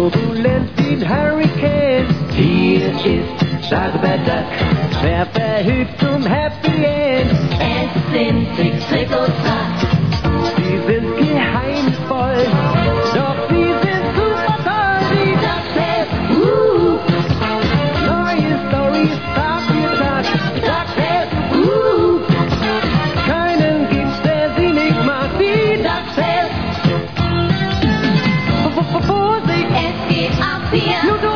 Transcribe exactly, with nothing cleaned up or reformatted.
Turbulenz wie ein Hurricane. Hier ist Dagobert Duck, schwer verhübt zum Happy End. Es sind Trick, Trick und Track. Sie sind geheimnisvoll, doch sie sind super toll. Die Ducktales, uh, neue Storys Tag für Tag. Ducktales, uh, keinen gibt's, der sie nicht mag. Die Ducktales, Vorsicht, Es geht ab hier. nur